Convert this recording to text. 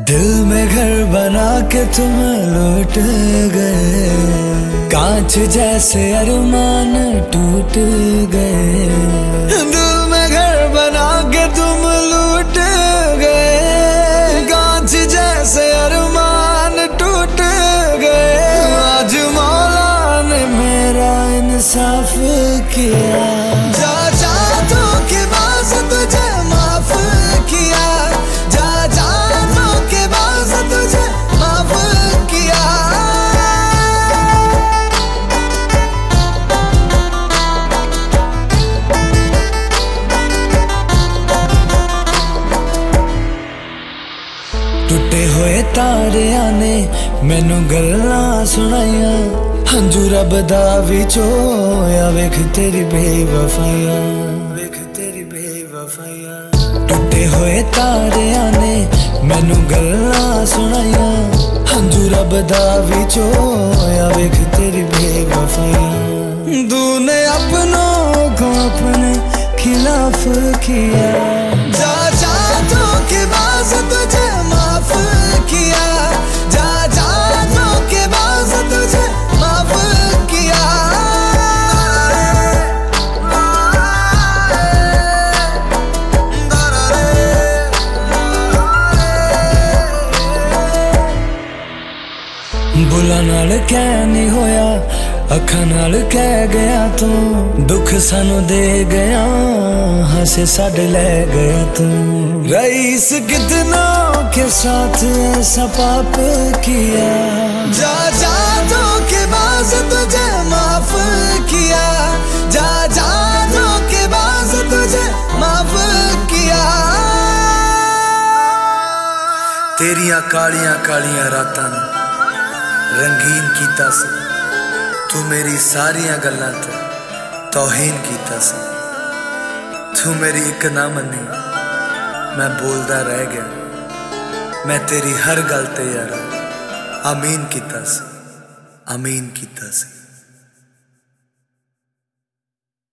दिल में घर बना के तुम लौट गए, कांच जैसे अरमान टूट गए। दिल में घर बना के तुम लौट गए, कांच जैसे अरमान टूट गए। आज मौला ने मेरा इंसाफ किया, जा जा धोखेबाज तुझे माफ किया, जा जा धोखेबाज तुझे माफ किया। टुटे हुए तारियां ने मैनू गल्लां सुनाइयां, हंजू रब दा विचोया वेख तेरी बेवफाइयां, वेख तेरी बेवफाइयां। टुटे हुए तारियां ने मैनू गल्लां सुनाइयां, हंजू रब दा विचोया वेख तेरी बेवफाइयां। तूने अपनों को अपने खिलाफ किया, जा जा धोखेबाज तुझे माफ किया, जा जा धोखेबाज तुझे माफ किया। बुला नाल कह नहीं होया, अखा नाल कह गया तू, दुख सानू दे गया, हंसे साडे ले गया तू। रईस कितनों के साथ ऐसा पाप किया, जा जा धोखेबाज तुझे माफ किया, जा जा धोखेबाज तुझे माफ किया। तेरिया कालियां कालियां रातां रंगीन कीता सी, तू मेरी सारियां गल्लां ते तौहीन कीता सी। तू मेरी एक ना मन्नी, मैं बोलदा रह गया, मैं तेरी हर गल ते यारा आमीन कीता सी, आमीन कीता सी।